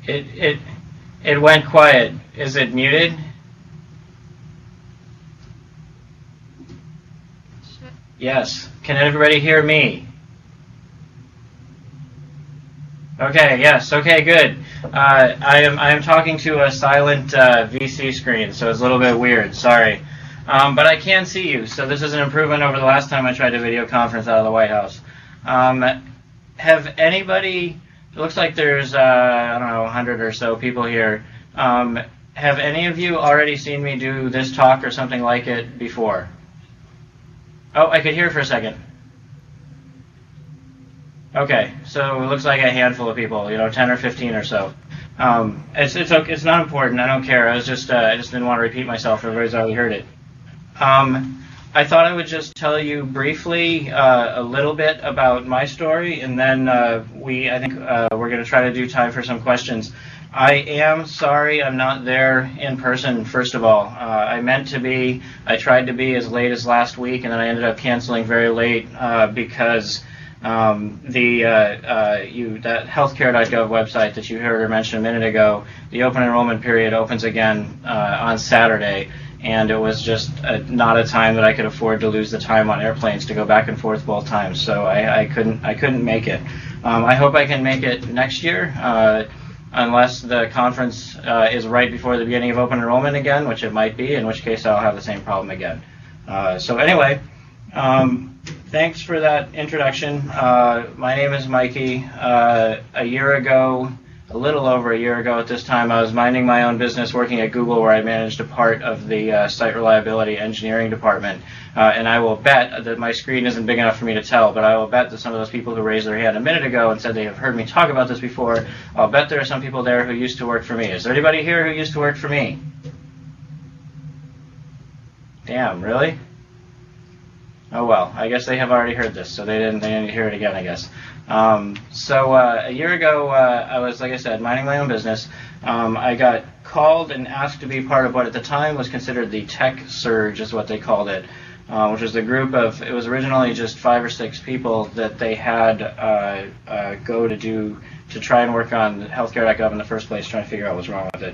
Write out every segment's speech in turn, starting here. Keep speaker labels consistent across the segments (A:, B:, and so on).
A: It it went quiet. Is it muted? Yes. Can everybody hear me? Okay. Yes. Okay. Good. I am talking to a silent VC screen, so it's a little bit weird. Sorry, but I can see you, so this is an improvement over the last time I tried to video conference out of the White House. Have anybody? It looks like there's I don't know 100 or so people here. Have any of you already seen me do this talk or something like it before? Oh, I could hear for a second. Okay, so it looks like a handful of people, 10 or 15 or so. It's okay, it's not important. I don't care. I just didn't want to repeat myself. Everybody's already heard it. I thought I would just tell you briefly a little bit about my story, and then I think we're going to try to do time for some questions. I am sorry I'm not there in person, first of all. I meant to be. I tried to be as late as last week, and then I ended up canceling very late because that healthcare.gov website that you heard or mentioned a minute ago, the open enrollment period opens again on Saturday, and it was just not a time that I could afford to lose the time on airplanes to go back and forth both times. So I couldn't make it. I hope I can make it next year, unless the conference is right before the beginning of open enrollment again, which it might be, in which case I'll have the same problem again. So anyway. Thanks for that introduction. My name is Mikey. A little over a year ago at this time, I was minding my own business working at Google, where I managed a part of the site reliability engineering department. And I will bet that my screen isn't big enough for me to tell, but I will bet that some of those people who raised their hand a minute ago and said they have heard me talk about this before, I'll bet there are some people there who used to work for me. Is there anybody here who used to work for me? Damn, really? Oh well, I guess they have already heard this, so they didn't need to hear it again, I guess. So a year ago, I was, like I said, minding my own business. I got called and asked to be part of what at the time was considered the Tech Surge, is what they called it, which was a group of, it was originally just 5 or 6 people that they had go to try and work on healthcare.gov in the first place, trying to figure out what's wrong with it.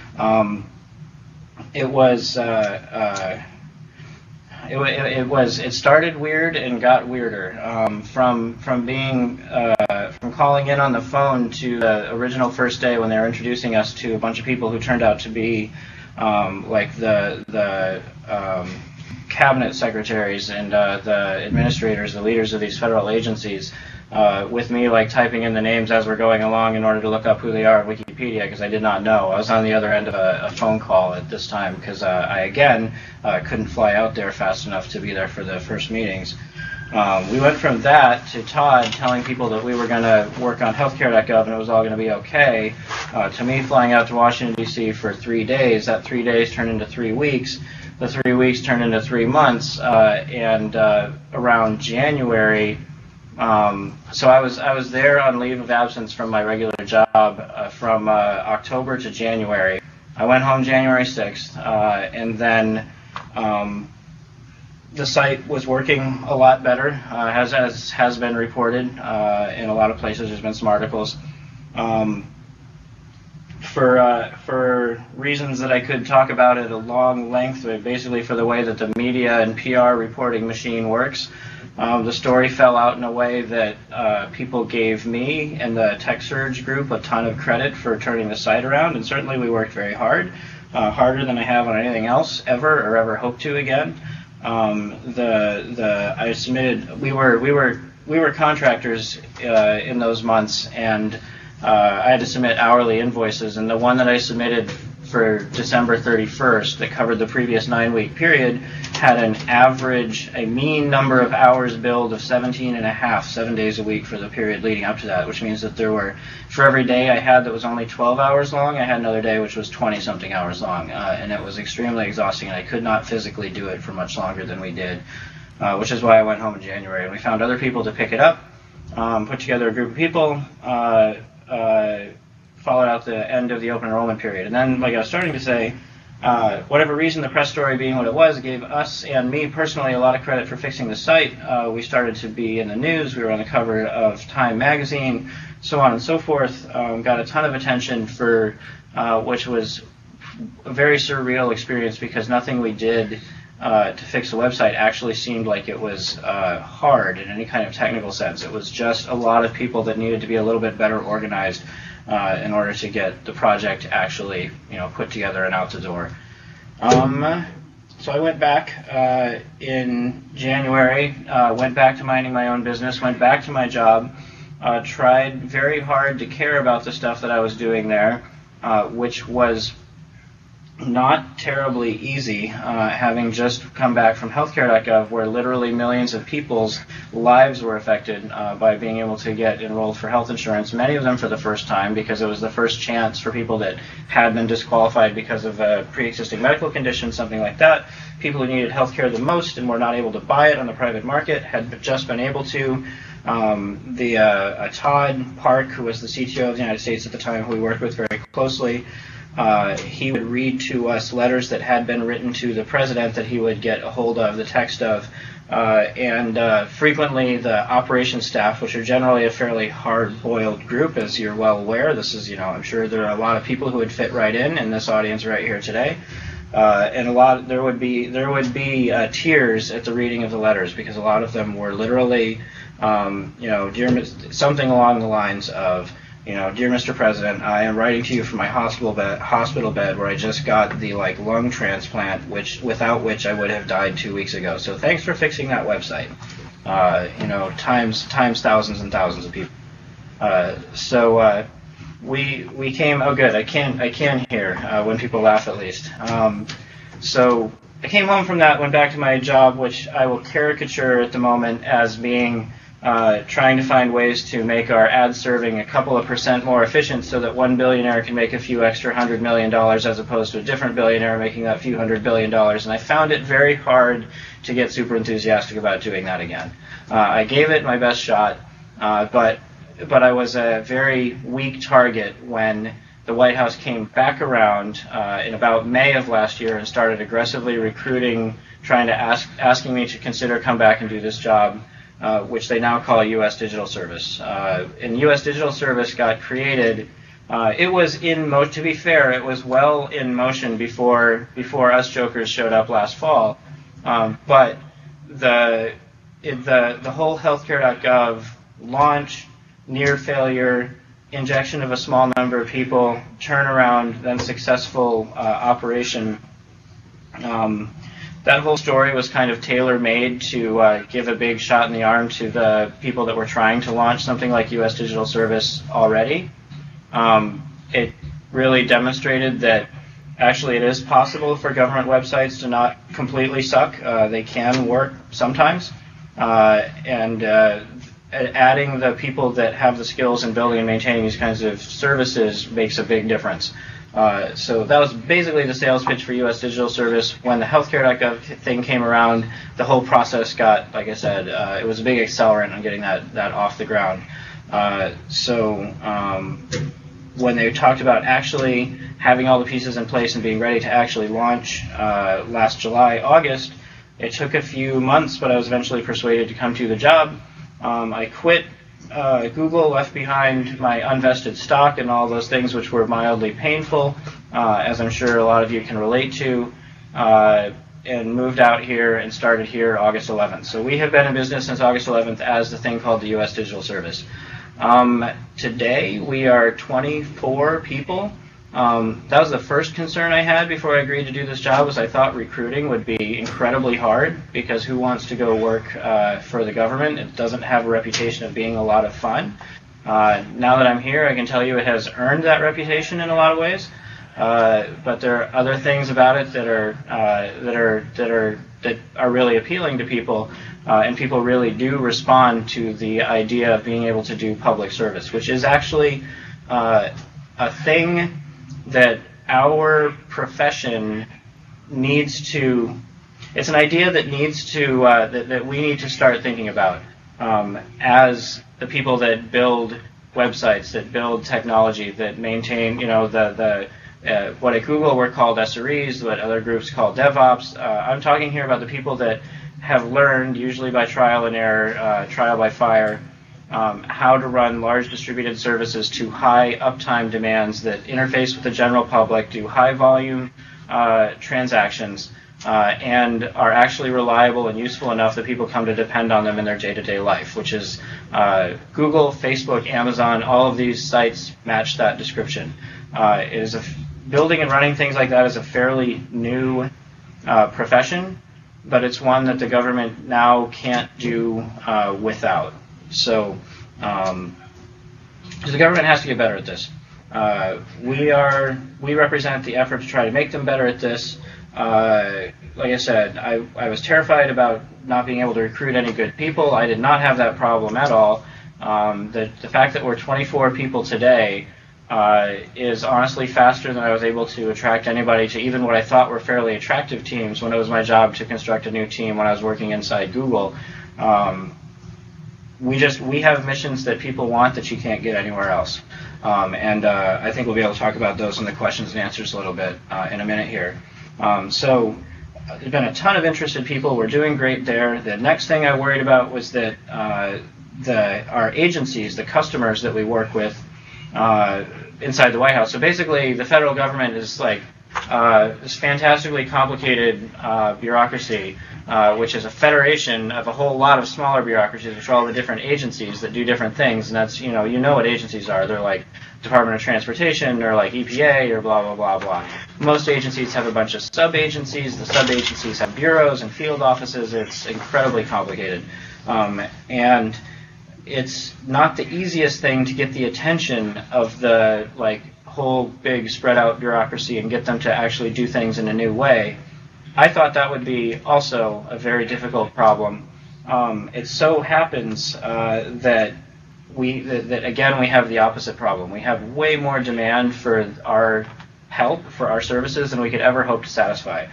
A: It started weird and got weirder. From calling in on the phone to the original first day when they were introducing us to a bunch of people who turned out to be like the cabinet secretaries and the administrators, the leaders of these federal agencies, with me like typing in the names as we're going along in order to look up who they are on Wikipedia, because I did not know. I was on the other end of a phone call at this time because I again couldn't fly out there fast enough to be there for the first meetings. We went from that to Todd telling people that we were going to work on healthcare.gov and it was all going to be okay, to me flying out to Washington, D.C. for 3 days. That 3 days turned into 3 weeks. The 3 weeks turned into 3 months, and around January, so I was there on leave of absence from my regular job from October to January. I went home January 6th, and then the site was working a lot better, as has been reported in a lot of places. There's been some articles. For reasons that I could talk about at a long length, basically for the way that the media and PR reporting machine works. The story fell out in a way that people gave me and the Tech Surge group a ton of credit for turning the site around, and certainly we worked very hard, harder than I have on anything else ever or ever hope to again. I submitted. We were contractors in those months, and I had to submit hourly invoices, and the one that I submitted for December 31st that covered the previous 9-week period had a mean number of hours billed of 17.5, 7 days a week for the period leading up to that, which means that there were, for every day I had that was only 12 hours long, I had another day which was 20-something hours long, and it was extremely exhausting, and I could not physically do it for much longer than we did, which is why I went home in January, and we found other people to pick it up, put together a group of people, followed out the end of the open enrollment period. And then, like I was starting to say, whatever reason, the press story being what it was, gave us and me personally a lot of credit for fixing the site. We started to be in the news. We were on the cover of Time magazine. so on and so forth. Got a ton of attention for which was a very surreal experience because nothing we did to fix the website actually seemed like it was hard in any kind of technical sense. It was just a lot of people that needed to be a little bit better organized in order to get the project actually, put together and out the door. So I went back in January, went back to minding my own business, went back to my job, tried very hard to care about the stuff that I was doing there, which was not terribly easy, having just come back from healthcare.gov, where literally millions of people's lives were affected by being able to get enrolled for health insurance, many of them for the first time, because it was the first chance for people that had been disqualified because of a pre-existing medical condition, something like that. People who needed healthcare the most and were not able to buy it on the private market had just been able to. Todd Park, who was the CTO of the United States at the time, who we worked with very closely, he would read to us letters that had been written to the president that he would get a hold of, the text of, and frequently the operations staff, which are generally a fairly hard-boiled group, as you're well aware. This is, I'm sure there are a lot of people who would fit right in this audience right here today. And there would be tears at the reading of the letters, because a lot of them were literally, something along the lines of, dear Mr. President, I am writing to you from my hospital bed where I just got the lung transplant, without which I would have died 2 weeks ago. So thanks for fixing that website. Times thousands and thousands of people. We came. Oh, good. I can hear when people laugh at least. So I came home from that, went back to my job, which I will caricature at the moment as being trying to find ways to make our ad serving a couple of % more efficient so that one billionaire can make a few extra $100 million as opposed to a different billionaire making that few $100 billion. And I found it very hard to get super enthusiastic about doing that again. I gave it my best shot, but I was a very weak target when the White House came back around in about May of last year and started aggressively recruiting, trying to asking me to consider come back and do this job, which they now call U.S. Digital Service. And U.S. Digital Service got created. It was in motion. To be fair, it was well in motion before us jokers showed up last fall. But the whole healthcare.gov launch, near failure, injection of a small number of people, turnaround, then successful operation. That whole story was kind of tailor-made to give a big shot in the arm to the people that were trying to launch something like U.S. Digital Service already. It really demonstrated that actually it is possible for government websites to not completely suck. They can work sometimes. And adding the people that have the skills in building and maintaining these kinds of services makes a big difference. So that was basically the sales pitch for U.S. Digital Service. When the healthcare.gov thing came around, the whole process got, like I said, it was a big accelerant on getting that off the ground. When they talked about actually having all the pieces in place and being ready to actually launch last July, August, it took a few months, but I was eventually persuaded to come to the job. I quit Google, left behind my unvested stock and all those things which were mildly painful, as I'm sure a lot of you can relate to, and moved out here and started here August 11th. So we have been in business since August 11th as the thing called the U.S. Digital Service. Today we are 24 people. That was the first concern I had before I agreed to do this job, was I thought recruiting would be incredibly hard, because who wants to go work for the government? It doesn't have a reputation of being a lot of fun. Now that I'm here, I can tell you it has earned that reputation in a lot of ways. But there are other things about it that are really appealing to people, and people really do respond to the idea of being able to do public service, which is actually a thing that our profession needs to. It's an idea that needs to that we need to start thinking about as the people that build websites, that build technology, that maintain, what at Google were called SREs, what other groups call DevOps. I'm talking here about the people that have learned, usually by trial and error, trial by fire, how to run large distributed services to high uptime demands that interface with the general public, do high volume transactions, and are actually reliable and useful enough that people come to depend on them in their day-to-day life, which is Google, Facebook, Amazon, all of these sites match that description. Building and running things like that is a fairly new profession, but it's one that the government now can't do without. So the government has to get better at this. We represent the effort to try to make them better at this. Like I said, I was terrified about not being able to recruit any good people. I did not have that problem at all. The fact that we're 24 people today is honestly faster than I was able to attract anybody to even what I thought were fairly attractive teams when it was my job to construct a new team when I was working inside Google. We have missions that people want that you can't get anywhere else. I think we'll be able to talk about those in the questions and answers a little bit in a minute here. So there's been a ton of interested people. We're doing great there. The next thing I worried about was that our agencies, the customers that we work with inside the White House. So basically, the federal government is like this fantastically complicated bureaucracy, which is a federation of a whole lot of smaller bureaucracies, which are all the different agencies that do different things. And that's, you know what agencies are. They're like Department of Transportation or like EPA or blah, blah, blah, blah. Most agencies have a bunch of sub-agencies. The sub-agencies have bureaus and field offices. It's incredibly complicated. And it's not the easiest thing to get the attention of the whole big spread out bureaucracy and get them to actually do things in a new way. I thought that would be also a very difficult problem. It so happens that again we have the opposite problem. We have way more demand for our help, for our services, than we could ever hope to satisfy.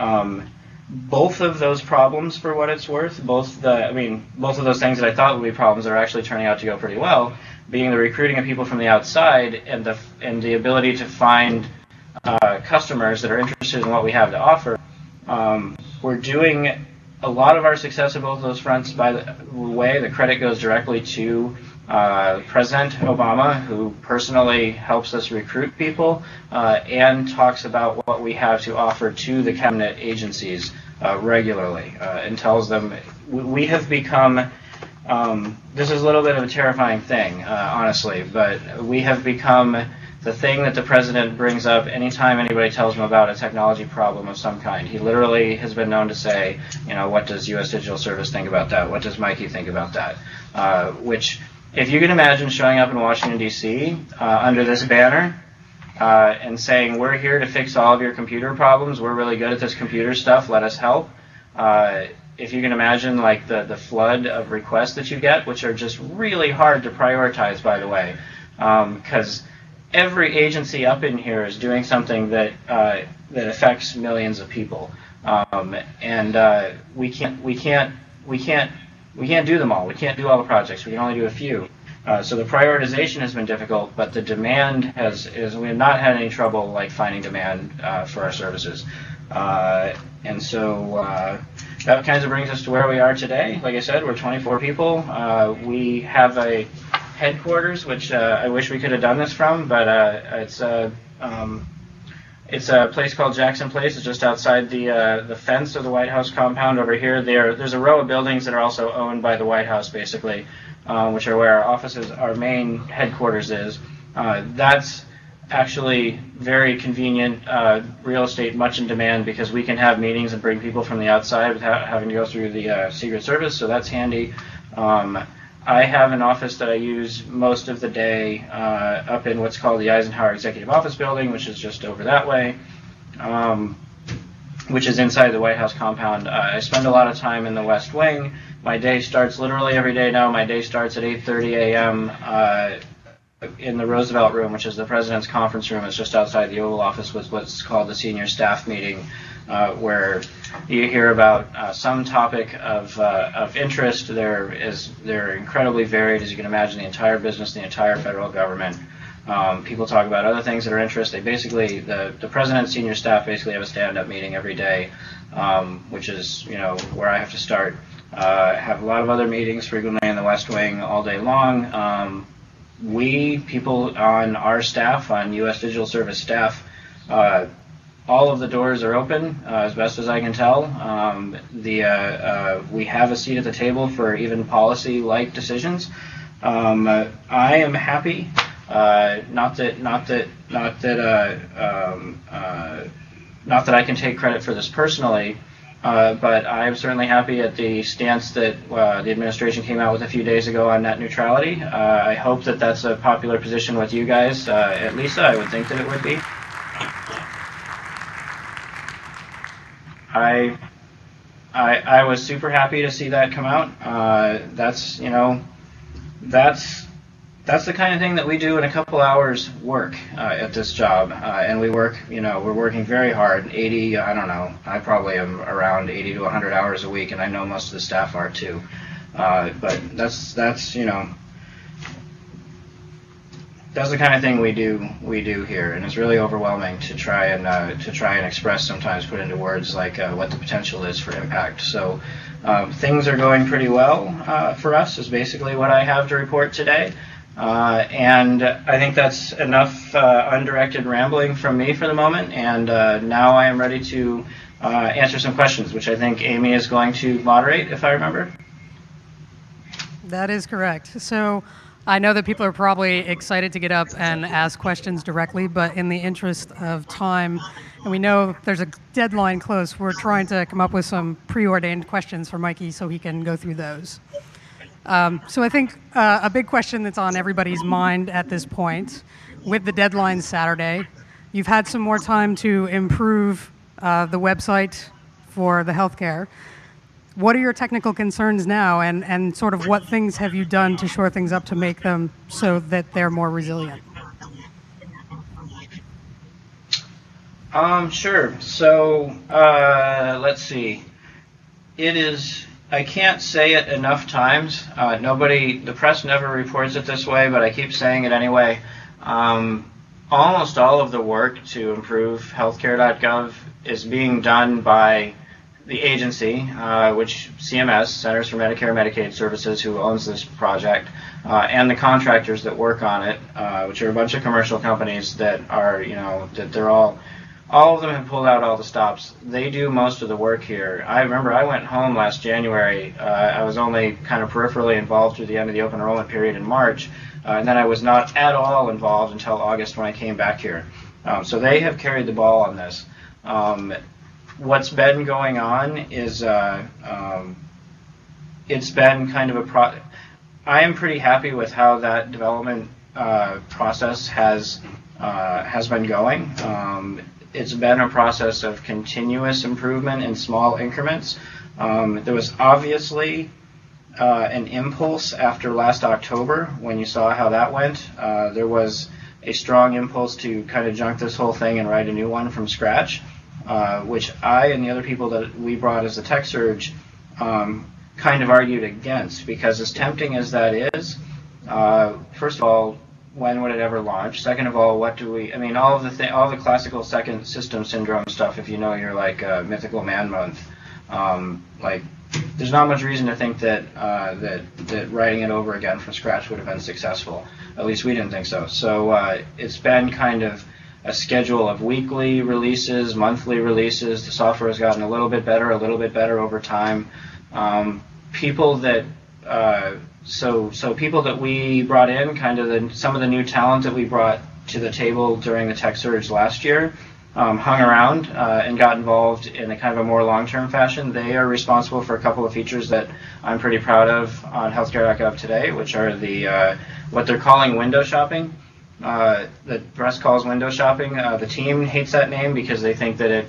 A: Both of those problems, for what it's worth, both of those things that I thought would be problems are actually turning out to go pretty well, being the recruiting of people from the outside and the ability to find customers that are interested in what we have to offer. We're doing a lot of our success at both of those fronts. By the way, the credit goes directly to President Obama, who personally helps us recruit people and talks about what we have to offer to the cabinet agencies regularly and tells them we have become, this is a little bit of a terrifying thing, honestly, but we have become the thing that the president brings up anytime anybody tells him about a technology problem of some kind. He literally has been known to say, what does U.S. Digital Service think about that? What does Mikey think about that? Which, if you can imagine showing up in Washington, D.C. Under this banner and saying, we're here to fix all of your computer problems, we're really good at this computer stuff, let us help. If you can imagine the flood of requests that you get, which are just really hard to prioritize, by the way, because every agency up in here is doing something that affects millions of people, and we can't do them all. We can't do all the projects. We can only do a few. So the prioritization has been difficult, but the demand we have not had any trouble finding demand for our services, and so that kind of brings us to where we are today. Like I said, we're 24 people. We have a headquarters, which I wish we could have done this from, but it's a place called Jackson Place. It's just outside the fence of the White House compound over here. There's a row of buildings that are also owned by the White House, basically, which are where our main headquarters is. That's actually very convenient real estate, much in demand, because we can have meetings and bring people from the outside without having to go through the Secret Service, so that's handy. I have an office that I use most of the day up in what's called the Eisenhower Executive Office Building, which is just over that way, which is inside the White House compound. I spend a lot of time in the West Wing. My day starts literally every day now. My day starts at 8:30 a.m. In the Roosevelt Room, which is the President's conference room. It's just outside the Oval Office with what's called the Senior Staff Meeting, where you hear about some topic of interest. They're incredibly varied, as you can imagine, the entire business, the entire federal government. People talk about other things that are interest. They basically, the President and senior staff basically have a stand-up meeting every day, which is where I have to start have a lot of other meetings frequently in the West Wing all day long. People on our staff, on U.S. Digital Service staff, all of the doors are open, as best as I can tell. We have a seat at the table for even policy-like decisions. I am happy. Not that I can take credit for this personally, but I'm certainly happy at the stance that the administration came out with a few days ago on net neutrality. I hope that that's a popular position with you guys. At Lisa, I would think that it would be. I was super happy to see that come out. That's the kind of thing that we do in a couple hours work at this job, and we're working very hard. I don't know, I probably am around 80 to 100 hours a week, and I know most of the staff are too. But that's the kind of thing we do here, and it's really overwhelming to try and express, sometimes put into words like what the potential is for impact. So things are going pretty well for us, is basically what I have to report today. And I think that's enough undirected rambling from me for the moment, and now I am ready to answer some questions, which I think Amy is going to moderate, if I remember.
B: That is correct. So I know that people are probably excited to get up and ask questions directly, but in the interest of time, and we know there's a deadline close, we're trying to come up with some preordained questions for Mikey so he can go through those. So I think a big question that's on everybody's mind at this point, with the deadline Saturday, you've had some more time to improve the website for the healthcare. What are your technical concerns now, and sort of what things have you done to shore things up to make them so that they're more resilient?
A: Sure. So let's see. I can't say it enough times. The press never reports it this way, but I keep saying it anyway. Almost all of the work to improve healthcare.gov is being done by the agency, which CMS, Centers for Medicare and Medicaid Services, who owns this project, and the contractors that work on it, which are a bunch of commercial companies that are, that they're all of them have pulled out all the stops. They do most of the work here. I remember I went home last January. I was only kind of peripherally involved through the end of the open enrollment period in March, and then I was not at all involved until August when I came back here. So they have carried the ball on this. What's been going on is it's been kind of I am pretty happy with how that development process has been going. It's been a process of continuous improvement in small increments. There was obviously an impulse after last October when you saw how that went. There was a strong impulse to kind of junk this whole thing and write a new one from scratch, which I and the other people that we brought as the Tech Surge kind of argued against, because as tempting as that is, first of all, when would it ever launch? Second of all, all the classical second system syndrome stuff, if you know your mythical man month, there's not much reason to think that writing it over again from scratch would have been successful. At least we didn't think so. So it's been kind of a schedule of weekly releases, monthly releases. The software has gotten a little bit better over time. People that we brought in, kind of some of the new talent that we brought to the table during the Tech Surge last year, hung around and got involved in a kind of a more long-term fashion. They are responsible for a couple of features that I'm pretty proud of on healthcare.gov today, which are the what they're calling window shopping. The press calls window shopping. The team hates that name because they think that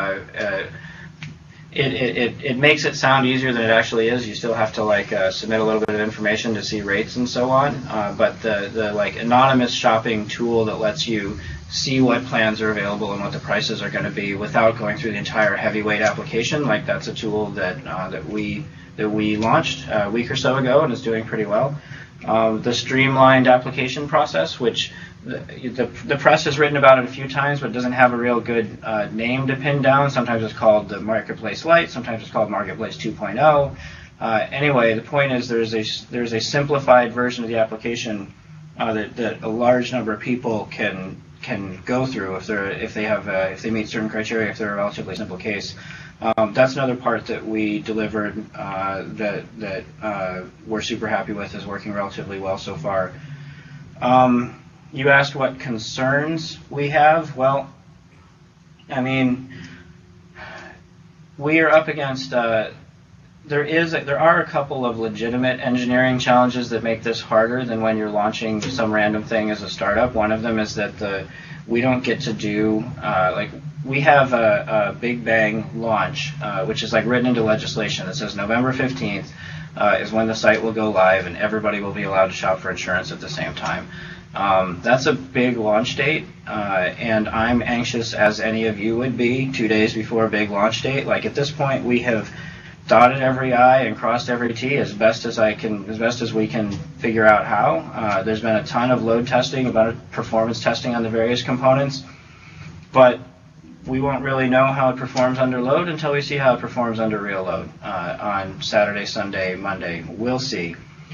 A: it makes it sound easier than it actually is. You still have to submit a little bit of information to see rates and so on. But the anonymous shopping tool that lets you see what plans are available and what the prices are going to be without going through the entire heavyweight application, that's a tool that we launched a week or so ago and is doing pretty well. The streamlined application process, which the press has written about it a few times, but doesn't have a real good name to pin down. Sometimes it's called the Marketplace Lite, sometimes it's called Marketplace 2.0. Anyway, the point is there's a simplified version of the application that a large number of people can go through if they meet certain criteria, if they're a relatively simple case. That's another part that we delivered that we're super happy with, is working relatively well so far. You asked what concerns we have. Well, I mean, we are up against there are a couple of legitimate engineering challenges that make this harder than when you're launching some random thing as a startup. One of them is that we don't get to do we have a Big Bang launch, which is like written into legislation that says November 15th is when the site will go live and everybody will be allowed to shop for insurance at the same time. That's a big launch date, and I'm anxious, as any of you would be, 2 days before a big launch date. Like, at this point, we have dotted every I and crossed every T as best as we can figure out how. There's been a ton of load testing, about performance testing on the various components, but we won't really know how it performs under load until we see how it performs under real load on Saturday, Sunday, Monday. We'll see.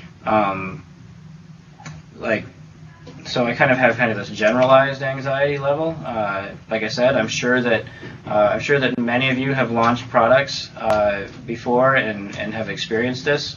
A: So I kind of have this generalized anxiety level. Like I said, I'm sure that many of you have launched products before and have experienced this,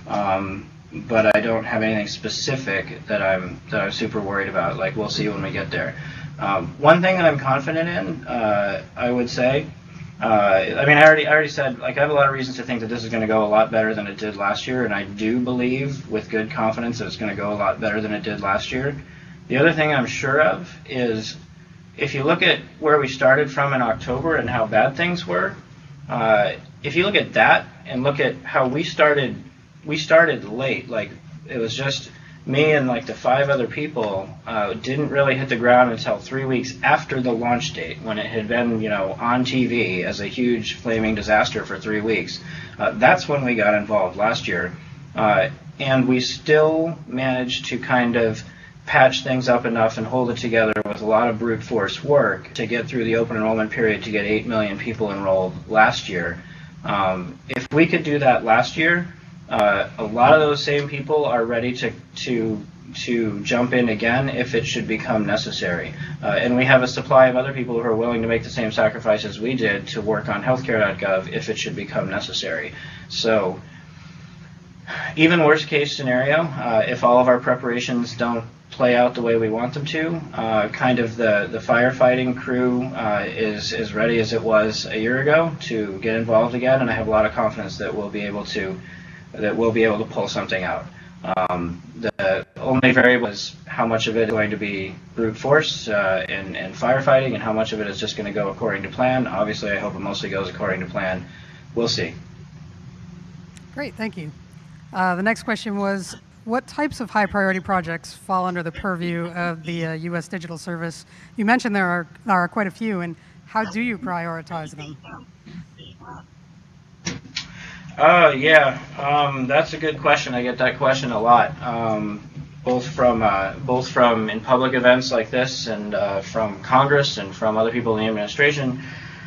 A: but I don't have anything specific that I'm super worried about. Like, we'll see when we get there. One thing that I'm confident in, I would say, I already said, like, I have a lot of reasons to think that this is going to go a lot better than it did last year, and I do believe with good confidence that it's going to go a lot better than it did last year. The other thing I'm sure of is, if you look at where we started from in October and how bad things were, if you look at that and look at how we started late. Like, it was just me and like the 5 other people didn't really hit the ground until 3 weeks after the launch date, when it had been, on TV as a huge flaming disaster for 3 weeks. That's when we got involved last year, and we still managed to kind of patch things up enough and hold it together with a lot of brute force work to get through the open enrollment period to get 8 million people enrolled last year. If we could do that last year, a lot of those same people are ready to jump in again if it should become necessary. And we have a supply of other people who are willing to make the same sacrifices we did to work on healthcare.gov if it should become necessary. So, even worst case scenario, if all of our preparations don't play out the way we want them to, kind of the firefighting crew is as ready as it was a year ago to get involved again, and I have a lot of confidence that we'll be able to pull something out. The only variable is how much of it is going to be brute force and firefighting, and how much of it is just going to go according to plan. Obviously, I hope it mostly goes according to plan. We'll see.
B: Great, thank you. The next question was, what types of high priority projects fall under the purview of the U.S. Digital Service? You mentioned there are quite a few, and how do you prioritize them? That's a good question. I get that question a lot, both from in public events like this, and from Congress, and from other people in the administration.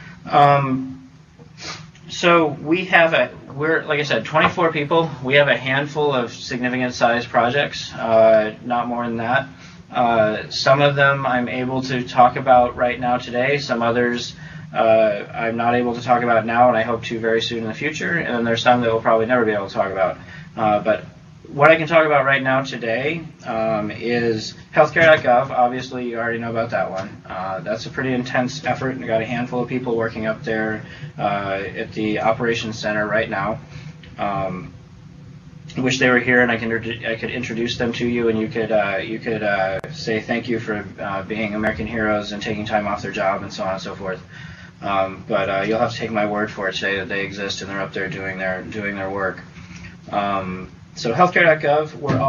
B: So we're like I said, 24 people. We have a handful of significant size projects, not more than that. Some of them I'm able to talk about right now today. Some others I'm not able to talk about now, and I hope to very soon in the future. And then there's some that we'll probably never be able to talk about. But what I can talk about right now today is healthcare.gov. Obviously, you already know about that one. That's a pretty intense effort, and I got a handful of people working up there at the operations center right now. I wish they were here, and I could introduce them to you, and you could say thank you for being American heroes and taking time off their job and so on and so forth. But you'll have to take my word for it today that they exist and they're up there doing their work. So healthcare.gov, we're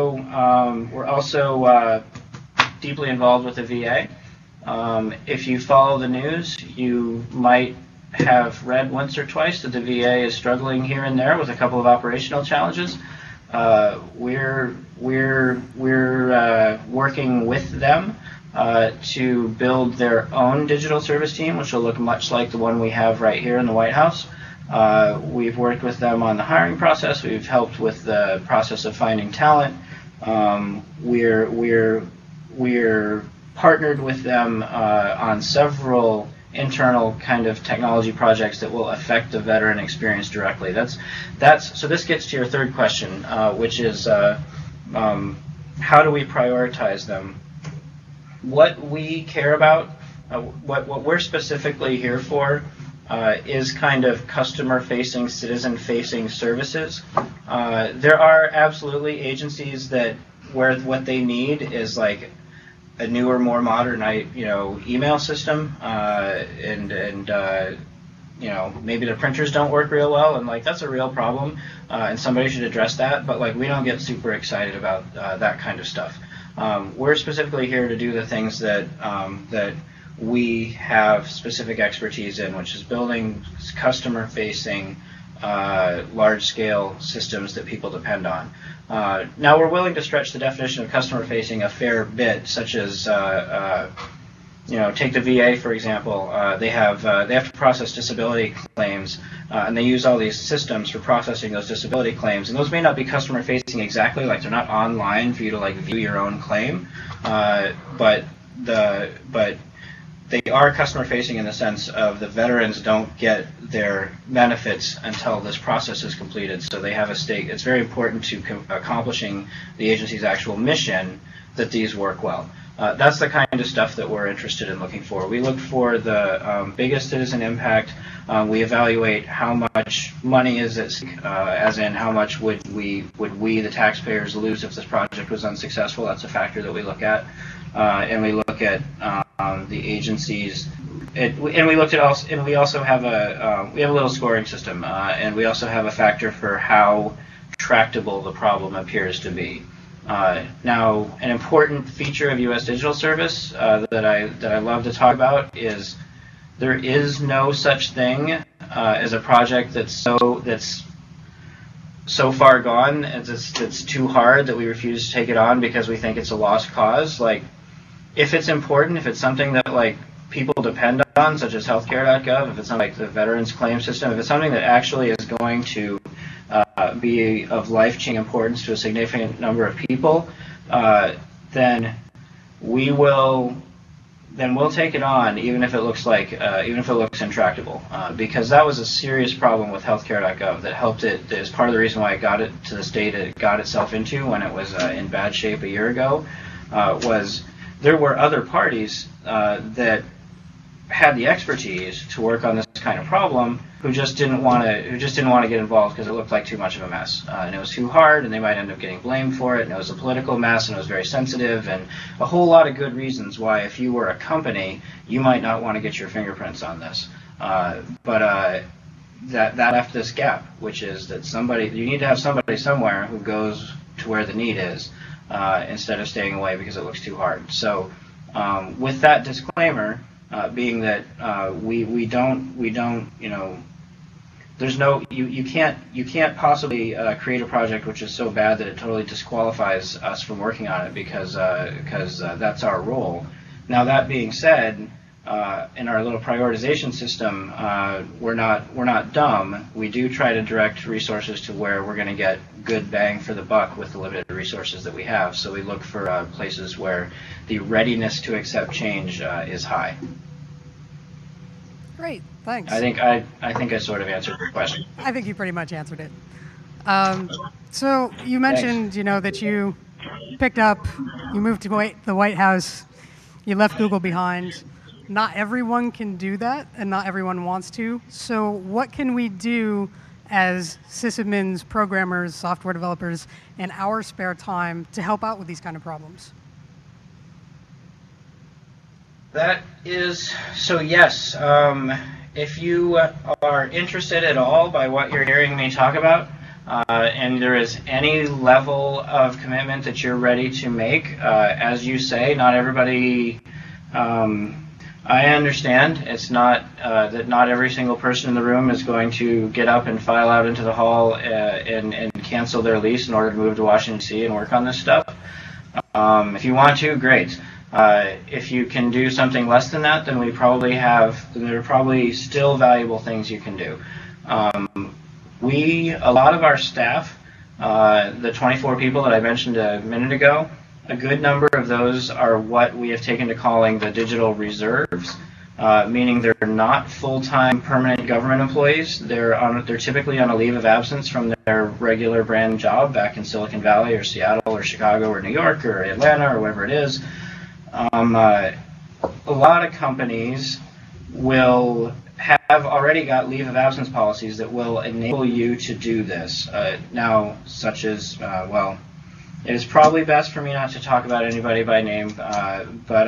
B: also deeply involved with the VA. If you follow the news, you might have read once or twice that the VA is struggling here and there with a couple of operational challenges. We're working with them to build their own digital service team, which will look much like the one we have right here in the White House.
A: We've worked with them on the hiring process. We've helped with the process of finding talent. We're partnered with them on several internal kind of technology projects that will affect the veteran experience directly. So this gets to your third question, which is how do we prioritize them? What we care about, what we're specifically here for, is kind of customer-facing, citizen-facing services. There are absolutely agencies that where what they need is like a newer, more modern, email system, and maybe the printers don't work real well, and like that's a real problem, and somebody should address that. But like we don't get super excited about that kind of stuff. We're specifically here to do the things that we have specific expertise in, which is building customer-facing, large-scale systems that people depend on. Now we're willing to stretch the definition of customer-facing a fair bit, such as take the VA for example. They have to process disability claims, and they use all these systems for processing those disability claims. And those may not be customer-facing exactly, like they're not online for you to like view your own claim, but they are customer-facing in the sense of the veterans don't get their benefits until this process is completed. So they have a stake. It's very important to accomplishing the agency's actual mission that these work well. That's the kind of stuff that we're interested in looking for. We look for the biggest citizen impact. We evaluate how much money is at stake, as in how much would we, the taxpayers, lose if this project was unsuccessful. That's a factor that we look at. And we look at the agencies, and we looked at also, and we also have a little scoring system, and we also have a factor for how tractable the problem appears to be. Now, an important feature of U.S. Digital Service that I love to talk about is there is no such thing as a project that's so far gone, it's too hard that we refuse to take it on because we think it's a lost cause. Like, if it's important, if it's something that like people depend on, such as healthcare.gov, if it's something like the Veterans Claim System, if it's something that actually is going to be of life-changing importance to a significant number of people, then we'll take it on, even if it looks intractable, because that was a serious problem with healthcare.gov that helped it. That is part of the reason why it got it to the state it got itself into when it was in bad shape a year ago. Was there were other parties that had the expertise to work on this kind of problem who just didn't want to get involved because it looked like too much of a mess, and it was too hard, and they might end up getting blamed for it, and it was a political mess, and it was very sensitive, and a whole lot of good reasons why, if you were a company, you might not want to get your fingerprints on this. But that left this gap, which is that you need to have somebody somewhere who goes to where the need is, instead of staying away because it looks too hard. So with that disclaimer, being that we don't, there's no, you can't possibly create a project which is so bad that it totally disqualifies us from working on it because that's our role. Now, that being said, in our little prioritization system, we're not dumb. We do try to direct resources to where we're going to get good bang for the buck with the limited resources that we have. So we look for places where the readiness to accept change is high.
B: Great, thanks.
A: I think I sort of answered your question.
B: I think you pretty much answered it. So you mentioned, that you picked up, you moved to the White House, you left Google behind. Not everyone can do that, and not everyone wants to. So what can we do as sysadmins, programmers, software developers, in our spare time to help out with these kind of problems?
A: That is, so yes, if you are interested at all by what you're hearing me talk about, and there is any level of commitment that you're ready to make, as you say, not everybody, I understand it's not that not every single person in the room is going to get up and file out into the hall and cancel their lease in order to move to Washington, D.C. and work on this stuff. If you want to, great. If you can do something less than that, then there are probably still valuable things you can do. A lot of our staff, the 24 people that I mentioned a minute ago, a good number of those are what we have taken to calling the digital reserves, meaning they're not full-time permanent government employees. They're typically on a leave of absence from their regular brand job back in Silicon Valley or Seattle or Chicago or New York or Atlanta or wherever it is. A lot of companies will have already got leave of absence policies that will enable you to do this. Now, such as, well, it is probably best for me not to talk about anybody by name, but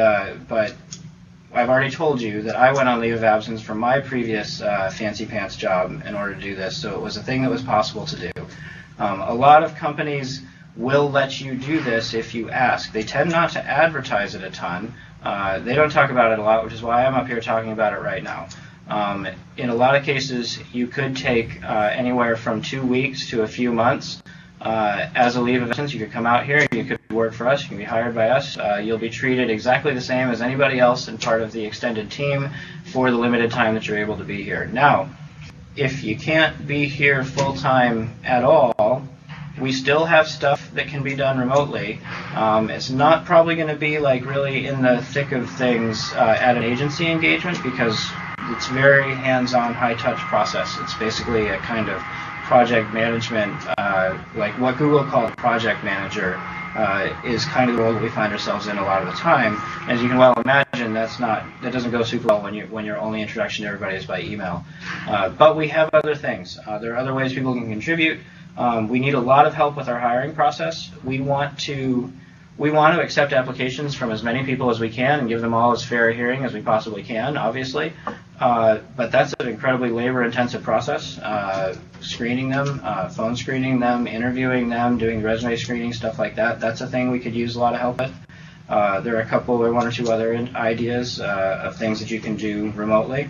A: I've already told you that I went on leave of absence from my previous fancy pants job in order to do this, so it was a thing that was possible to do. A lot of companies will let you do this if you ask. They tend not to advertise it a ton. They don't talk about it a lot, which is why I'm up here talking about it right now. In a lot of cases, you could take anywhere from 2 weeks to a few months as a leave of absence. You could come out here, you could work for us, you can be hired by us. You'll be treated exactly the same as anybody else and part of the extended team for the limited time that you're able to be here. Now, if you can't be here full-time at all, we still have stuff that can be done remotely. It's not probably going to be like really in the thick of things at an agency engagement because it's very hands-on, high-touch process. It's basically a kind of project management, like what Google called project manager, is kind of the role that we find ourselves in a lot of the time. As you can well imagine, that doesn't go super well when your only introduction to everybody is by email. But we have other things. There are other ways people can contribute. We need a lot of help with our hiring process. We want to accept applications from as many people as we can and give them all as fair a hearing as we possibly can, obviously. But that's an incredibly labor-intensive process. Screening them, phone screening them, interviewing them, doing resume screening, stuff like that. That's a thing we could use a lot of help with. There are one or two other ideas of things that you can do remotely.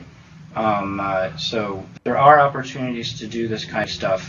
A: So there are opportunities to do this kind of stuff.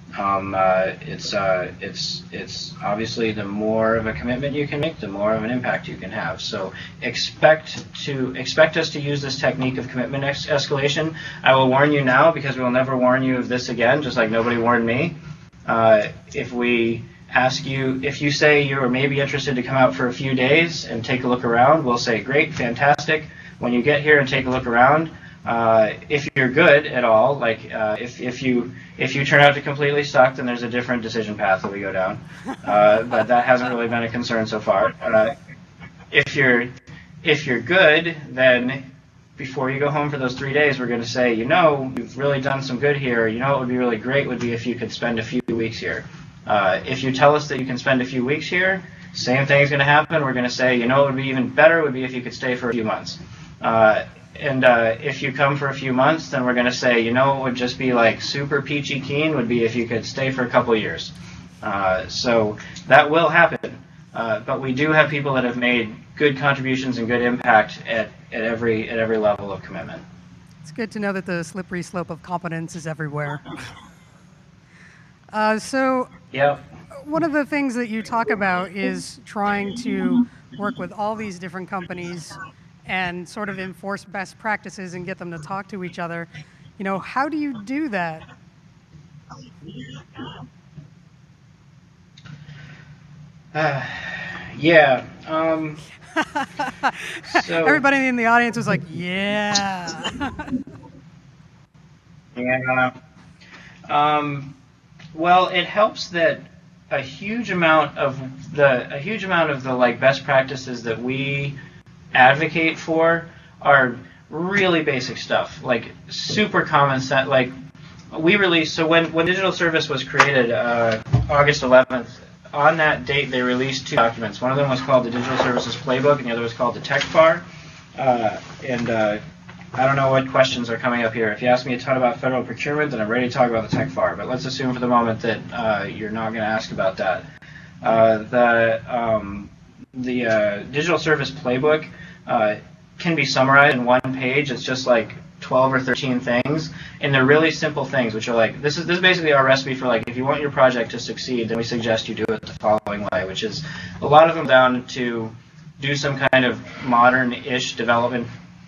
A: It's obviously the more of a commitment you can make, the more of an impact you can have. So expect us to use this technique of commitment escalation. I will warn you now because we will never warn you of this again, just like nobody warned me. If we ask you, if you say you are maybe interested to come out for a few days and take a look around, we'll say, great, fantastic. When you get here and take a look around, if you're good at all, like if you turn out to completely suck, then there's a different decision path that we go down. But that hasn't really been a concern so far. If you're good, then before you go home for those 3 days, we're going to say, you've really done some good here. What would be really great would be if you could spend a few weeks here. If you tell us that you can spend a few weeks here, same thing is going to happen. We're going to say, what would be even better would be if you could stay for a few months. And if you come for a few months, then we're going to say, what would just be like super peachy keen would be if you could stay for a couple years. So that will happen. But we do have people that have made good contributions and good impact at every level of commitment.
B: It's good to know that the slippery slope of competence is everywhere.
A: Yep.
B: One of the things that you talk about is trying to work with all these different companies and sort of enforce best practices and get them to talk to each other. How do you do that?
A: Yeah. So
B: everybody in the audience was like, yeah.
A: Yeah. Well, it helps that a huge amount of the like best practices that we advocate for are really basic stuff, like super common sense. Like we released, so when Digital Service was created, August 11th, on that date they released 2 documents. One of them was called the Digital Services Playbook, and the other was called the Tech FAR. I don't know what questions are coming up here. If you ask me a ton about federal procurement, then I'm ready to talk about the Tech FAR. But let's assume for the moment that you're not going to ask about that. The Digital Service Playbook can be summarized in one page. It's just like 12 or 13 things, and they're really simple things, which are like, this is basically our recipe for like, if you want your project to succeed, then we suggest you do it the following way, which is a lot of them down to do some kind of modern-ish development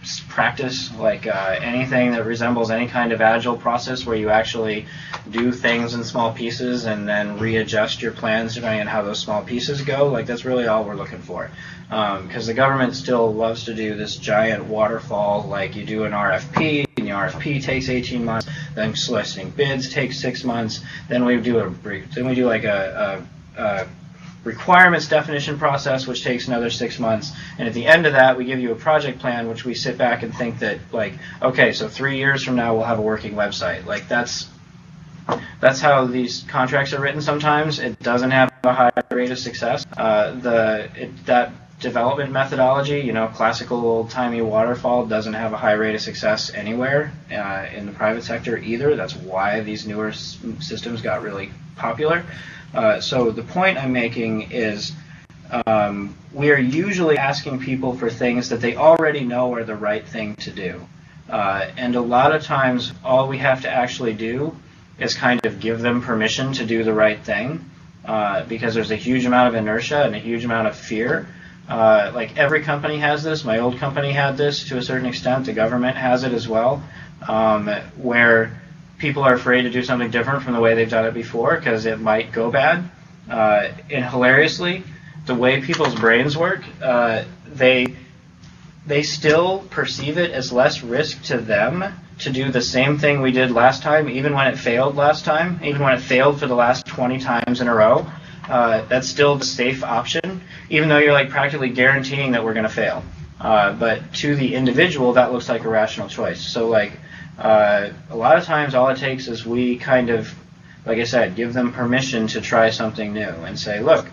A: practice, like anything that resembles any kind of agile process where you actually do things in small pieces and then readjust your plans depending on how those small pieces go. Like that's really all we're looking for. Because the government still loves to do this giant waterfall, like you do an RFP, and the RFP takes 18 months, then soliciting bids takes 6 months, then we do like a requirements definition process, which takes another 6 months, and at the end of that, we give you a project plan, which we sit back and think that, like, okay, so 3 years from now, we'll have a working website. Like that's how these contracts are written. Sometimes it doesn't have a high rate of success. That development methodology, classical old-timey waterfall, doesn't have a high rate of success anywhere in the private sector either. That's why these newer systems got really popular. So the point I'm making is we are usually asking people for things that they already know are the right thing to do. And a lot of times all we have to actually do is kind of give them permission to do the right thing because there's a huge amount of inertia and a huge amount of fear. Like every company has this. My old company had this to a certain extent. The government has it as well, where people are afraid to do something different from the way they've done it before because it might go bad. And hilariously, the way people's brains work, they still perceive it as less risk to them to do the same thing we did last time, even when it failed last time, even when it failed for the last 20 times in a row. That's still the safe option, even though you're like practically guaranteeing that we're going to fail. But to the individual, that looks like a rational choice. So like a lot of times all it takes is we kind of, like I said, give them permission to try something new and say, look,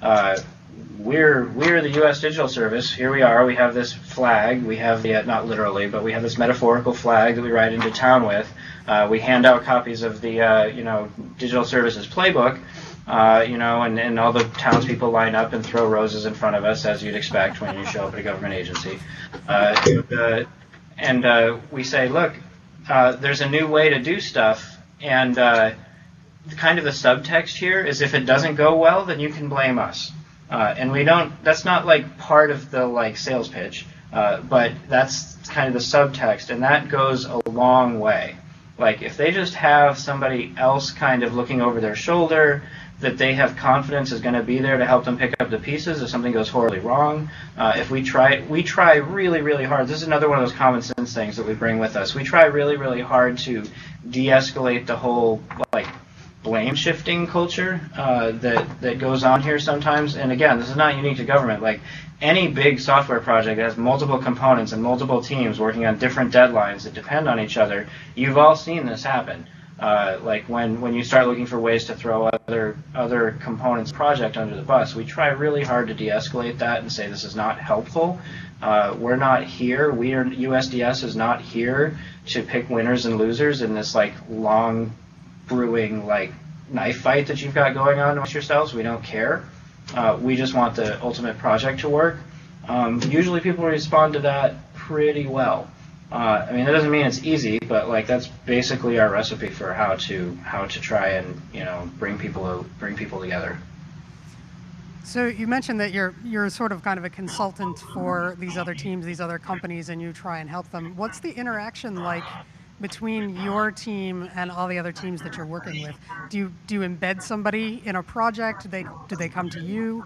A: we're the U.S. Digital Service. Here we are. We have this flag. We have the, not literally, but we have this metaphorical flag that we ride into town with. We hand out copies of the Digital Services playbook. And all the townspeople line up and throw roses in front of us, as you'd expect when you show up at a government agency. And we say, look, there's a new way to do stuff, and kind of the subtext here is if it doesn't go well, then you can blame us. And we don't. That's not like part of the like sales pitch, but that's kind of the subtext, and that goes a long way. Like if they just have somebody else kind of looking over their shoulder that they have confidence is going to be there to help them pick up the pieces if something goes horribly wrong. If we try really, really hard. This is another one of those common sense things that we bring with us. We try really, really hard to de-escalate the whole like blame shifting culture that goes on here sometimes. And again, this is not unique to government. Like any big software project that has multiple components and multiple teams working on different deadlines that depend on each other, you've all seen this happen. Like when you start looking for ways to throw other components project under the bus, we try really hard to de-escalate that and say this is not helpful. We're not here. USDS is not here to pick winners and losers in this like long brewing like knife fight that you've got going on amongst yourselves. We don't care. We just want the ultimate project to work. Usually people respond to that pretty well. I mean, that doesn't mean it's easy, but like that's basically our recipe for how to try and bring people together.
B: So you mentioned that you're sort of kind of a consultant for these other teams, these other companies, and you try and help them. What's the interaction like between your team and all the other teams that you're working with? Do you embed somebody in a project? Do they come to you?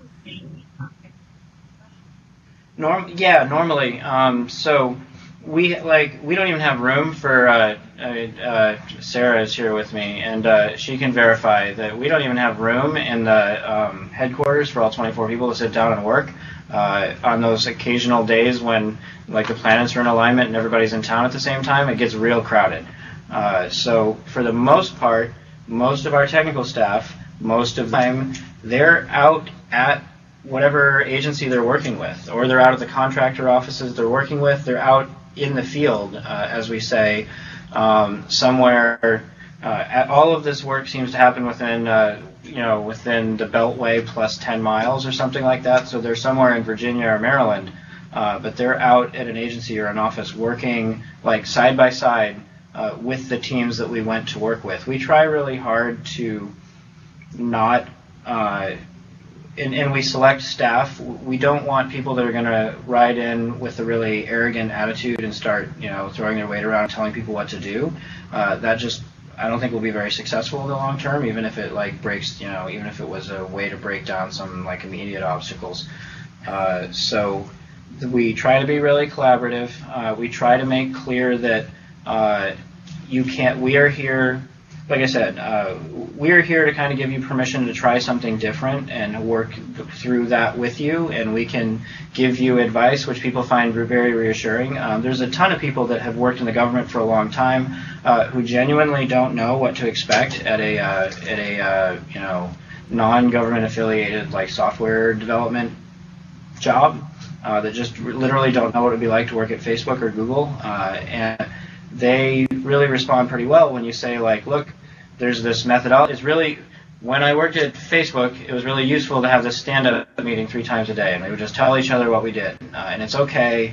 A: Normally. So we don't even have room for Sarah is here with me, and she can verify that we don't even have room in the headquarters for all 24 people to sit down and work on those occasional days when like the planets are in alignment and everybody's in town at the same time. It gets real crowded. So for the most part, most of our technical staff, most of the time, they're out at whatever agency they're working with, or they're out at the contractor offices they're working with. They're out in the field, as we say, somewhere. All of this work seems to happen within the Beltway plus 10 miles or something like that. So they're somewhere in Virginia or Maryland, but they're out at an agency or an office working like side by side with the teams that we went to work with. We try really hard to not and we select staff. We don't want people that are going to ride in with a really arrogant attitude and start, throwing their weight around, telling people what to do. That just, I don't think will be very successful in the long term, even if it breaks, even if it was a way to break down some immediate obstacles. So we try to be really collaborative. We try to make clear that we are here, like I said, we are here to kind of give you permission to try something different and work through that with you, and we can give you advice, which people find very reassuring. There's a ton of people that have worked in the government for a long time who genuinely don't know what to expect at a non-government affiliated software development job, that just literally don't know what it would be like to work at Facebook or Google, and they really respond pretty well when you say, look, there's this methodology. It's really, when I worked at Facebook, it was really useful to have this stand-up meeting 3 times a day, and we would just tell each other what we did, and it's okay.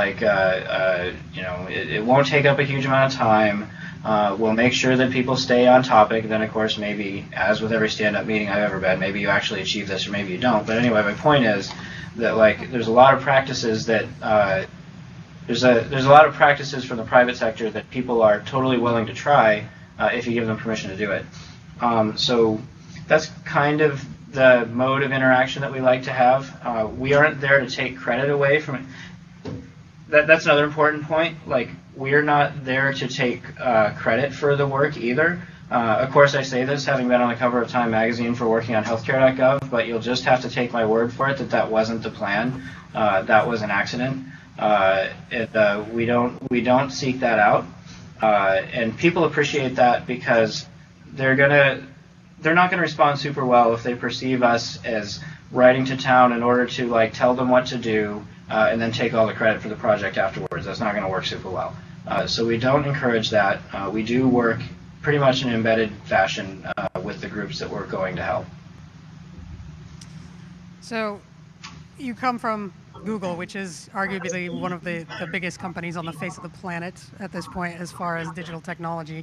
A: It won't take up a huge amount of time. We'll make sure that people stay on topic. Then, of course, maybe, as with every stand-up meeting I've ever been, maybe you actually achieve this or maybe you don't. But anyway, my point is that there's a lot of practices that there's a lot of practices from the private sector that people are totally willing to try if you give them permission to do it. So that's kind of the mode of interaction that we like to have. We aren't there to take credit away from it. That's another important point. We're not there to take credit for the work either. Of course, I say this having been on the cover of Time magazine for working on healthcare.gov, but you'll just have to take my word for it that wasn't the plan. That was an accident. We don't seek that out, and people appreciate that because they're not gonna respond super well if they perceive us as riding to town in order to tell them what to do and then take all the credit for the project afterwards. That's not going to work super well. So we don't encourage that. We do work pretty much in an embedded fashion with the groups that we're going to help.
B: So you come from Google, which is arguably one of the biggest companies on the face of the planet at this point as far as digital technology.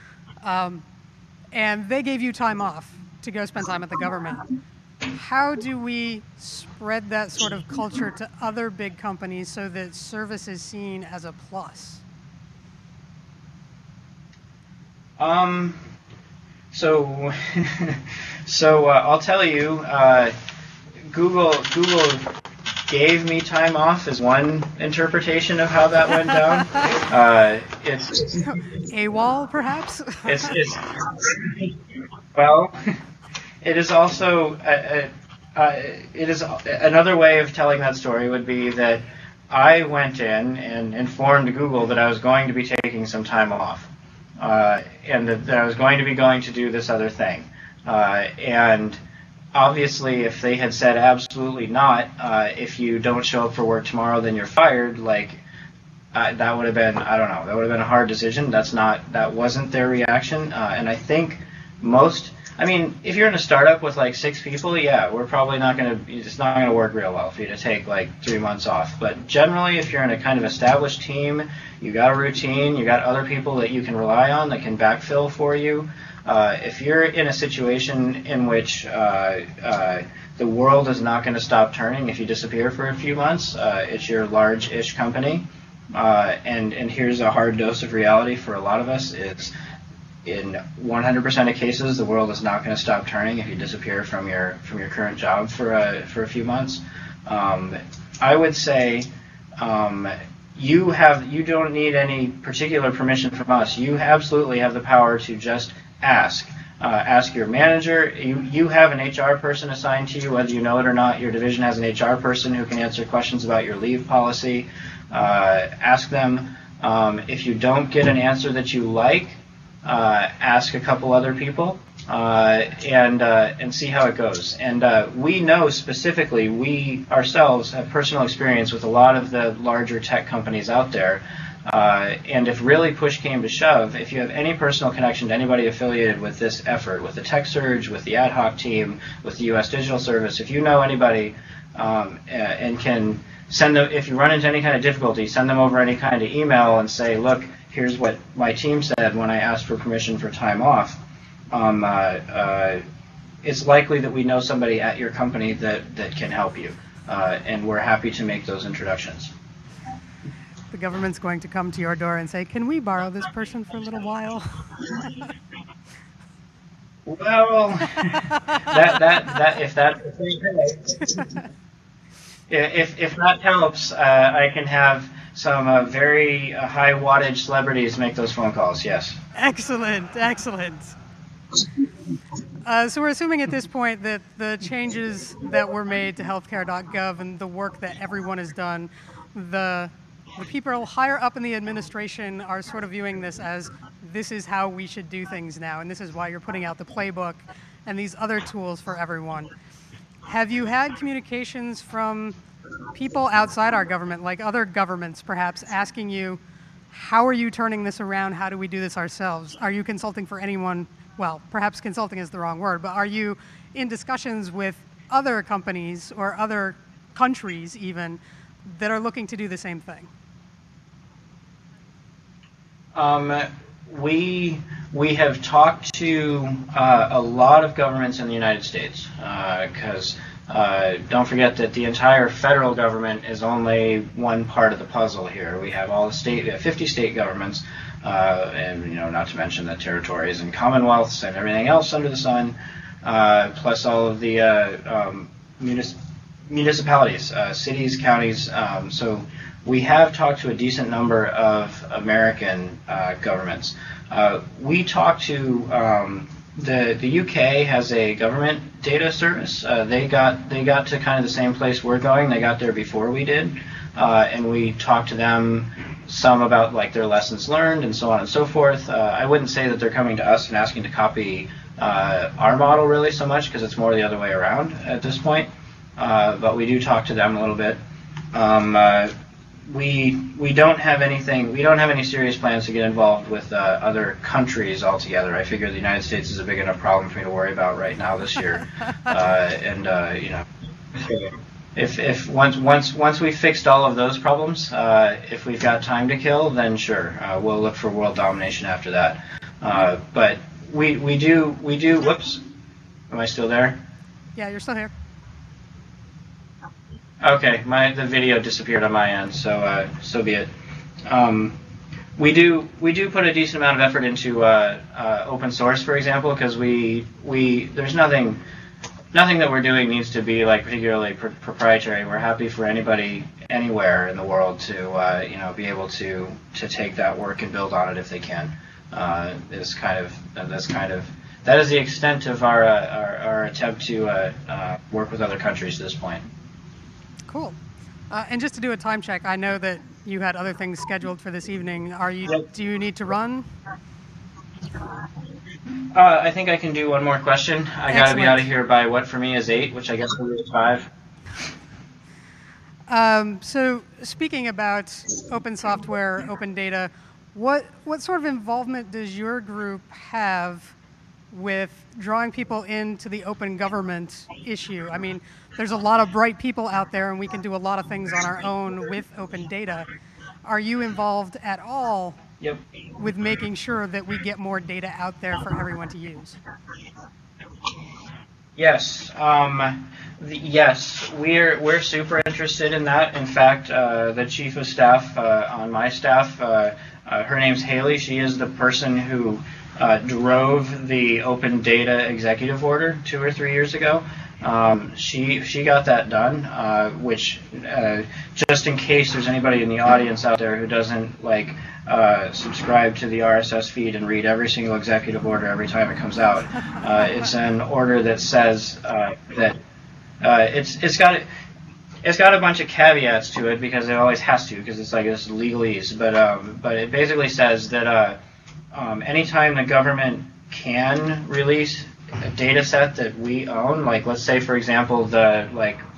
B: And they gave you time off to go spend time at the government. How do we spread that sort of culture to other big companies so that service is seen as a plus?
A: So I'll tell you, Google gave me time off is one interpretation of how that went down. It's
B: AWOL, perhaps?
A: Well, it is also it is another way of telling that story would be that I went in and informed Google that I was going to be taking some time off, and that I was going to be going to do this other thing, and obviously, if they had said absolutely not, if you don't show up for work tomorrow, then you're fired, that would have been, I don't know, that would have been a hard decision. That wasn't their reaction, and I think if you're in a startup with 6 people, yeah, it's not gonna work real well for you to take 3 months off. But generally, if you're in a kind of established team, you got a routine, you got other people that you can rely on that can backfill for you. If you're in a situation in which the world is not going to stop turning if you disappear for a few months, it's your large-ish company, and here's a hard dose of reality for a lot of us. It's in 100% of cases, the world is not going to stop turning if you disappear from your current job for a few months. I would say you don't need any particular permission from us. You absolutely have the power to just ask your manager. You have an HR person assigned to you, whether you know it or not. Your division has an HR person who can answer questions about your leave policy. Ask them. If you don't get an answer that you like, ask a couple other people and see how it goes. And we know specifically, we ourselves have personal experience with a lot of the larger tech companies out there. And if really push came to shove, if you have any personal connection to anybody affiliated with this effort, with the TechSurge, with the ad hoc team, with the U.S. Digital Service, if you know anybody and can send them, if you run into any kind of difficulty, send them over any kind of email and say, look, here's what my team said when I asked for permission for time off. it's likely that we know somebody at your company that can help you, and we're happy to make those introductions.
B: The government's going to come to your door and say, "Can we borrow this person for a little while?"
A: Well, if that helps, I can have some very high wattage celebrities make those phone calls. Yes.
B: Excellent, excellent. So we're assuming at this point that the changes that were made to healthcare.gov and the work that everyone has done, the people higher up in the administration are sort of viewing this as this is how we should do things now, and this is why you're putting out the playbook and these other tools for everyone. Have you had communications from people outside our government, like other governments perhaps, asking you, how are you turning this around? How do we do this ourselves? Are you consulting for anyone? Well, perhaps consulting is the wrong word, but are you in discussions with other companies or other countries even that are looking to do the same thing?
A: We have talked to a lot of governments in the United States, because don't forget that the entire federal government is only one part of the puzzle here. We have all the we have 50 state governments, and not to mention the territories and commonwealths and everything else under the sun, plus all of the municipalities, cities, counties. So we have talked to a decent number of American governments. We talked to the UK has a government data service. They got to kind of the same place we're going. They got there before we did, and we talked to them some about like their lessons learned and so on and so forth. I wouldn't say that they're coming to us and asking to copy our model really so much, because it's more the other way around at this point. But we do talk to them a little bit. We don't have anything. We don't have any serious plans to get involved with other countries altogether. I figure the United States is a big enough problem for me to worry about right now this year. If once we've fixed all of those problems, if we've got time to kill, then sure, we'll look for world domination after that. But we do. Whoops, am I still there?
B: Yeah, you're still here.
A: Okay, the video disappeared on my end, so so be it. We do put a decent amount of effort into open source, for example, because there's nothing that we're doing needs to be like particularly proprietary. We're happy for anybody anywhere in the world to be able to take that work and build on it if they can. That is the extent of our attempt to work with other countries to this point.
B: Cool. And just to do a time check, I know that you had other things scheduled for this evening. Do you need to run?
A: I think I can do one more question. I got to be out of here by what for me is 8, which I guess for you is 5.
B: So speaking about open software, open data, what sort of involvement does your group have with drawing people into the open government issue? I mean, there's a lot of bright people out there, and we can do a lot of things on our own with open data. Are you involved at all with making sure that we get more data out there for everyone to use?
A: Yes. Yes, we're super interested in that. In fact, the chief of staff on my staff, her name's Haley. She is the person who drove the open data executive order 2 or 3 years ago. She got that done, which just in case there's anybody in the audience out there who doesn't subscribe to the RSS feed and read every single executive order every time it comes out, it's an order that says that it's got a bunch of caveats to it because it always has to, because it's like this legalese, but it basically says that anytime the government can release a data set that we own, like let's say for example the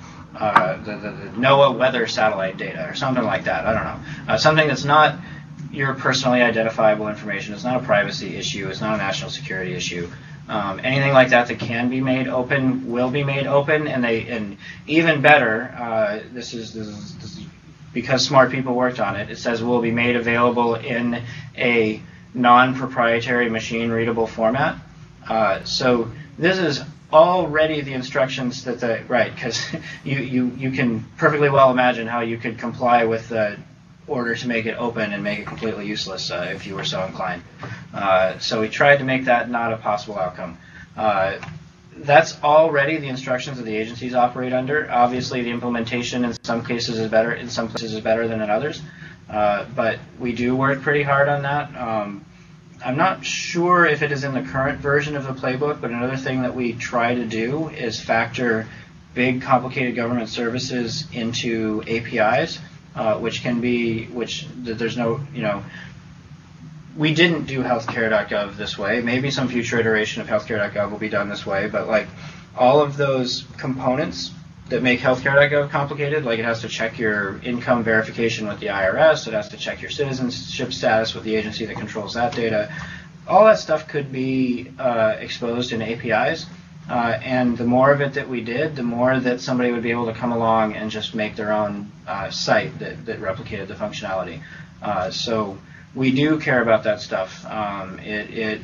A: NOAA weather satellite data or something like that, I don't know, something that's not your personally identifiable information, it's not a privacy issue, it's not a national security issue, anything like that that can be made open will be made open, and even better, this is because smart people worked on it, it says will be made available in a non-proprietary machine readable format. So this is already the instructions that right, because you can perfectly well imagine how you could comply with the order to make it open and make it completely useless if you were so inclined. So we tried to make that not a possible outcome. That's already the instructions that the agencies operate under. Obviously, the implementation in some cases is better. In some places, is better than in others. But we do work pretty hard on that. I'm not sure if it is in the current version of the playbook, but another thing that we try to do is factor big, complicated government services into APIs, which there's no, we didn't do healthcare.gov this way. Maybe some future iteration of healthcare.gov will be done this way, but like all of those components that make healthcare.gov complicated, like it has to check your income verification with the IRS, it has to check your citizenship status with the agency that controls that data. All that stuff could be exposed in APIs, and the more of it that we did, the more that somebody would be able to come along and just make their own site that replicated the functionality. So we do care about that stuff. It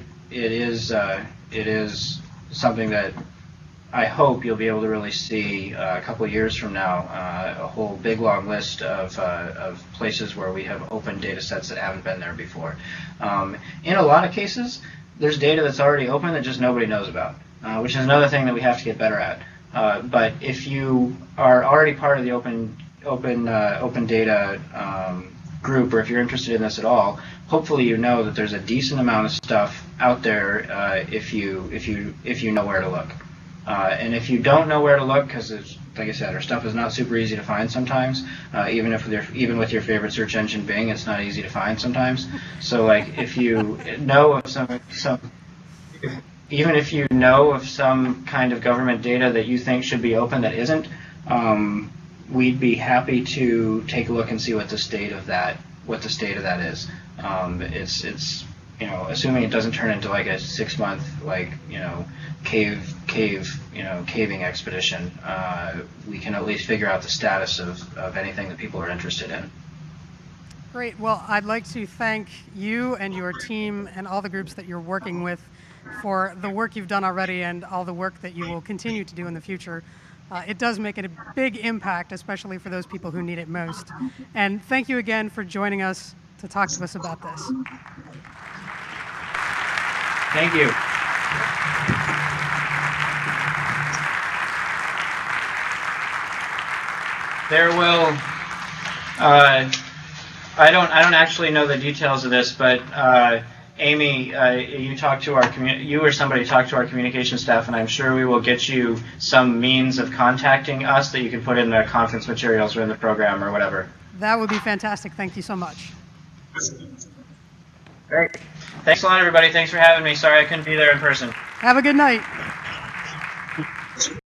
A: is something that I hope you'll be able to really see a couple of years from now, a whole big long list of places where we have open data sets that haven't been there before. In a lot of cases, there's data that's already open that just nobody knows about, which is another thing that we have to get better at. But if you are already part of the open data group, or if you're interested in this at all, hopefully you know that there's a decent amount of stuff out there if you know where to look. And if you don't know where to look, because like I said, our stuff is not super easy to find sometimes. Even with your favorite search engine, Bing, it's not easy to find sometimes. So like if you know of even if you know of some kind of government data that you think should be open that isn't, we'd be happy to take a look and see what the state of that is. It's assuming it doesn't turn into like a 6-month caving expedition, we can at least figure out the status of anything that people are interested in.
B: Great. Well, I'd like to thank you and your team and all the groups that you're working with for the work you've done already and all the work that you will continue to do in the future. It does make it a big impact, especially for those people who need it most. And thank you again for joining us to talk to us about this.
A: Thank you. There will. I don't actually know the details of this, but Amy, you or somebody talked to our communication staff, and I'm sure we will get you some means of contacting us that you can put in the conference materials or in the program or whatever.
B: That would be fantastic. Thank you so much.
A: Great. Thanks a lot, everybody. Thanks for having me. Sorry I couldn't be there in person.
B: Have a good night.